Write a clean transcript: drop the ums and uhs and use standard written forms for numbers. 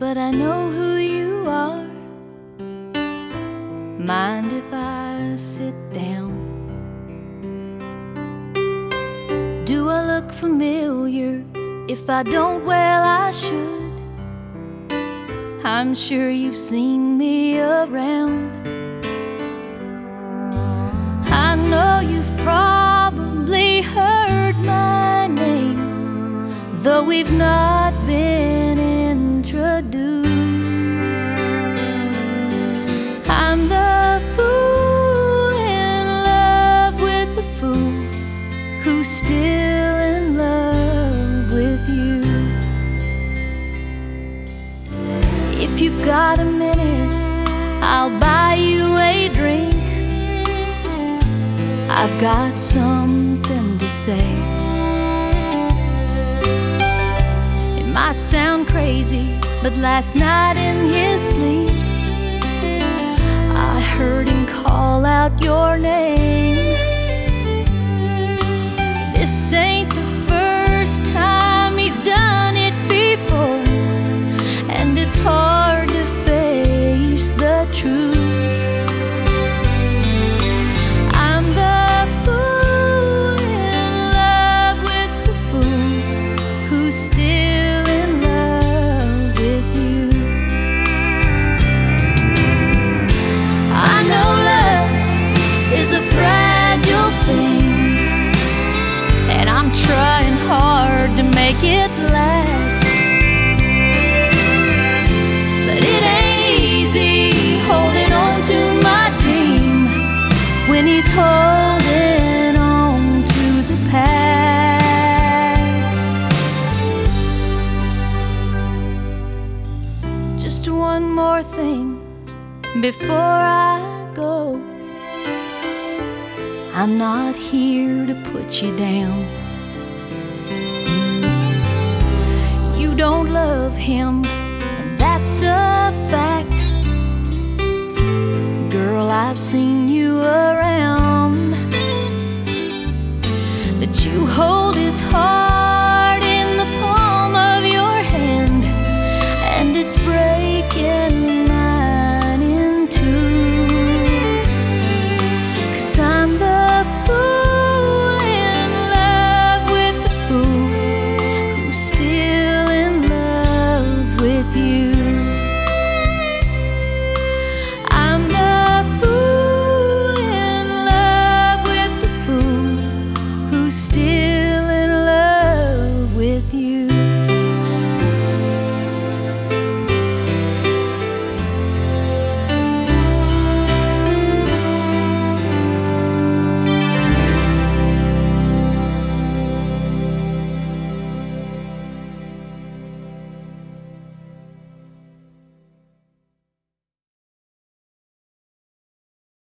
but I know who you are. Mind if I sit down? Do I look familiar? If I don't, well, I should. I'm sure you've seen me around. I know you've probably heard my name, though we've not been introduced. I'm the fool in love with the fool who's still in love with you. If you've got a minute, I'll buy you a drink. I've got something to say. It might sound crazy, but last night in his sleep I heard him call out your name. This ain't the first time he's done it before, and it's hard to face the truth. I'm the fool in love with the fool who's still in love with you. I know love is a fragile thing, and I'm trying hard to make it last. But it ain't easy holding on to my dream when he's holding on to the past. Just one more thing before I go. I'm not here to put you down. You don't love him, and that's a fact. Girl, I've seen you around, but you hold